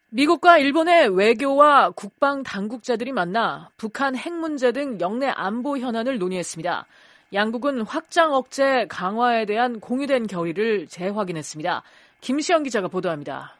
미국과 일본의 외교와 국방 당국자들이 만나 북한 핵 문제 등 영내 안보 현안을 논의했습니다. 양국은 확장 억제 강화에 대한 공유된 결의를 재확인했습니다. 김시영 기자가 보도합니다.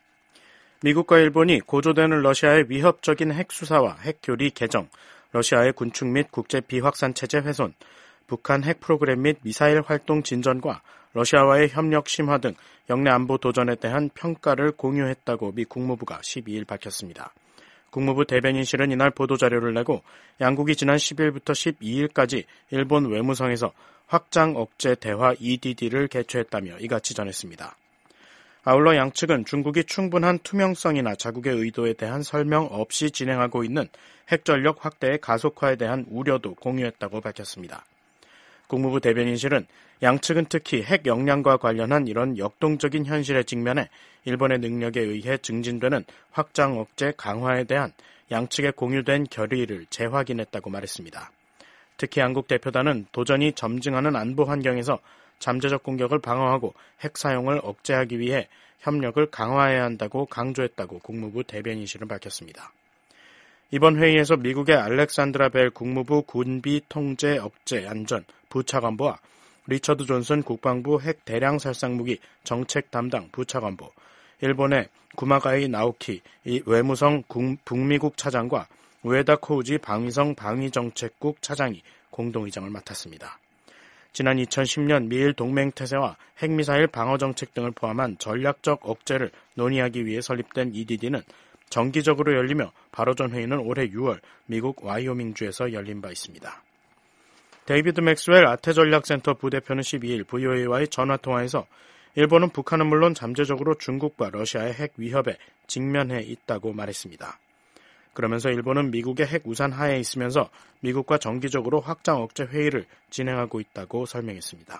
미국과 일본이 고조되는 러시아의 위협적인 핵 수사와 핵 교리 개정, 러시아의 군축 및 국제 비확산 체제 훼손, 북한 핵 프로그램 및 미사일 활동 진전과 러시아와의 협력 심화 등 영내 안보 도전에 대한 평가를 공유했다고 미 국무부가 12일 밝혔습니다. 국무부 대변인실은 이날 보도자료를 내고 양국이 지난 10일부터 12일까지 일본 외무성에서 확장 억제 대화 EDD를 개최했다며 이같이 전했습니다. 아울러 양측은 중국이 충분한 투명성이나 자국의 의도에 대한 설명 없이 진행하고 있는 핵전력 확대의 가속화에 대한 우려도 공유했다고 밝혔습니다. 국무부 대변인실은 양측은 특히 핵 역량과 관련한 이런 역동적인 현실에 직면해 일본의 능력에 의해 증진되는 확장 억제 강화에 대한 양측의 공유된 결의를 재확인했다고 말했습니다. 특히 한국 대표단은 도전이 점증하는 안보 환경에서 잠재적 공격을 방어하고 핵 사용을 억제하기 위해 협력을 강화해야 한다고 강조했다고 국무부 대변인실은 밝혔습니다. 이번 회의에서 미국의 알렉산드라 벨 국무부 군비 통제 억제 안전 부차관보와 리처드 존슨 국방부 핵 대량 살상무기 정책 담당 부차관보, 일본의 구마가이 나오키 외무성 북미국 차장과 우에다 코우지 방위성 방위정책국 차장이 공동의장을 맡았습니다. 지난 2010년 미일 동맹태세와 핵미사일 방어정책 등을 포함한 전략적 억제를 논의하기 위해 설립된 EDD는 정기적으로 열리며 바로 전 회의는 올해 6월 미국 와이오밍주에서 열린 바 있습니다. 데이비드 맥스웰 아태전략센터 부대표는 12일 VOA와의 전화통화에서 일본은 북한은 물론 잠재적으로 중국과 러시아의 핵 위협에 직면해 있다고 말했습니다. 그러면서 일본은 미국의 핵 우산 하에 있으면서 미국과 정기적으로 확장 억제 회의를 진행하고 있다고 설명했습니다.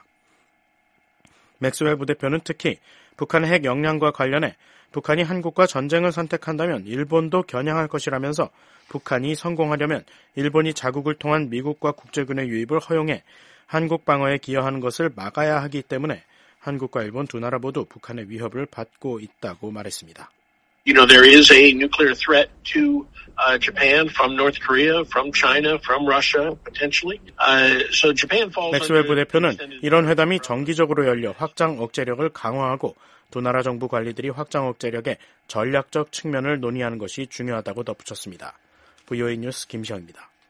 맥스웰 부대표는 특히 북한의 핵 역량과 관련해 북한이 한국과 전쟁을 선택한다면 일본도 겨냥할 것이라면서 북한이 성공하려면 일본이 자국을 통한 미국과 국제군의 유입을 허용해 한국 방어에 기여하는 것을 막아야 하기 때문에 한국과 일본 두 나라 모두 북한의 위협을 받고 있다고 말했습니다. There is a nuclear threat to Japan from North Korea, from China, from Russia, potentially. So Japan falls 맥스웰 부대표는 이런 회담이 정기적으로 열려 확장 억제력을 강화하고 두 나라 정부 관리들이 확장 억제력의 전략적 측면을 논의하는 것이 중요하다고 덧붙였습니다. VOA 뉴스 김시영입니다.